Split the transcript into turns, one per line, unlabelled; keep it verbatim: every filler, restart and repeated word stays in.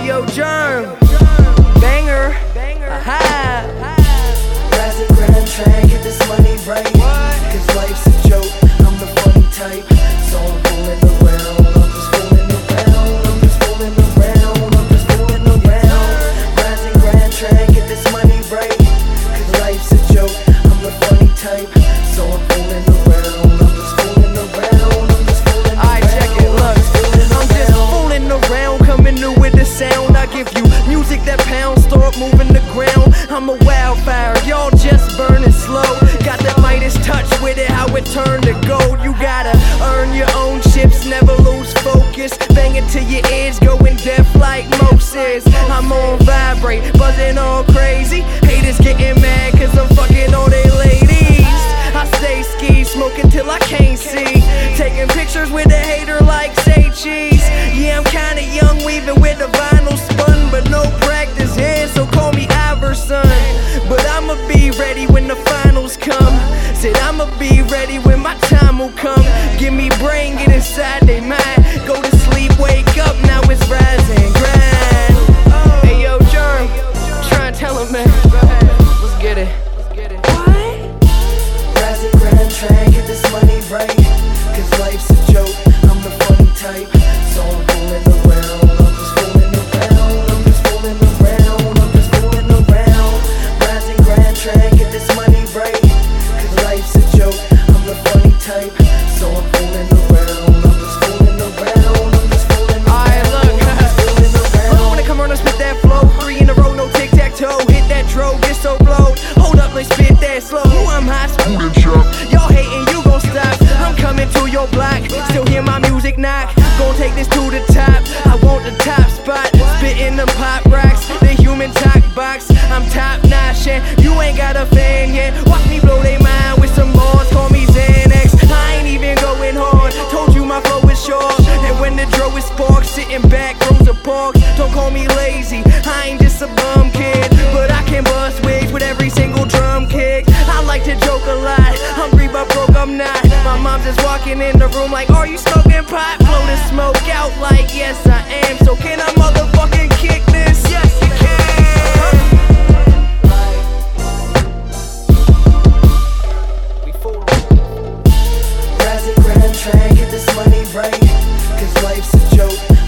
Hey yo, Germ, banger, aha.
Rise and grind, try and get this money right. Cause life's a joke, I'm the funny type. So I'm fooling around, I'm just fooling around, I'm just fooling around, I'm just fooling around. Rise and grind, try and get this money right. Cause life's a joke, I'm the funny type. So I'm fooling around, I'm just fooling around, I'm just fooling around.
Alright, check it, look, I'm just fooling around, coming new with the sound. I give you music that pounds, start moving the ground. I'm a wildfire, y'all just burning slow. Got that Midas touch with it, how it turned to gold. You gotta earn your own chips, never lose focus. Bang it to your ears, going deaf like Moses. I'm on vibrate, buzzing all crazy. Haters getting mad cause I'm fucking all they ladies. I stay ski, smoking till I can't see. Taking pictures with a hater like say cheese. Yeah, I'm kinda young, weaving with the vinyl spun, but no practice here, so call me Iverson. But I'ma be ready when the finals come. Said I'ma be ready when my time will come. Give me brain, get inside they mind. Go to sleep, wake up, now it's rise and grind. Hey yo, Germ, try and tell him, man. Let's get it.
Rise and grind, try and get this money right. Cause life's a joke, I'm the funny type. So I'm fooling around, I'm just fooling around, I'm just fooling around, I'm just fooling around. Rise and grind, try and get this money right. Cause life's a joke, I'm the funny type. So I'm fooling around, I'm just fooling around, I'm just fooling around.
Alright, look, look, when I come around and spit that flow, three in a row, no tic-tac-toe. Hit that dro, get so blowed. Hold up, let's spit that slow. I'm hot, y'all hating, you gon' stop. I'm coming to your block, still hear my music knock. Gon' take this to the top, I want the top spot. Spitting them pop rocks, the human talk box. I'm top notch and you ain't got a fan yet. Watch me blow they mind with some bars, call me Xanax. I ain't even going hard, told you my flow is short. And when the dro is sparked, sitting back, Rosa Parks. Don't call me lazy, I ain't just a bum kid, but I can bust wigs with every single drum kick. I like to joke a lot, hungry but broke I'm not. My mom's just walking in the room like, are you smoking pot? Blow the smoke out like, yes I am. So can I motherfucking kick this? Yes you can. We fool.
Rise and grind, try and get this money right. Cause life's a joke,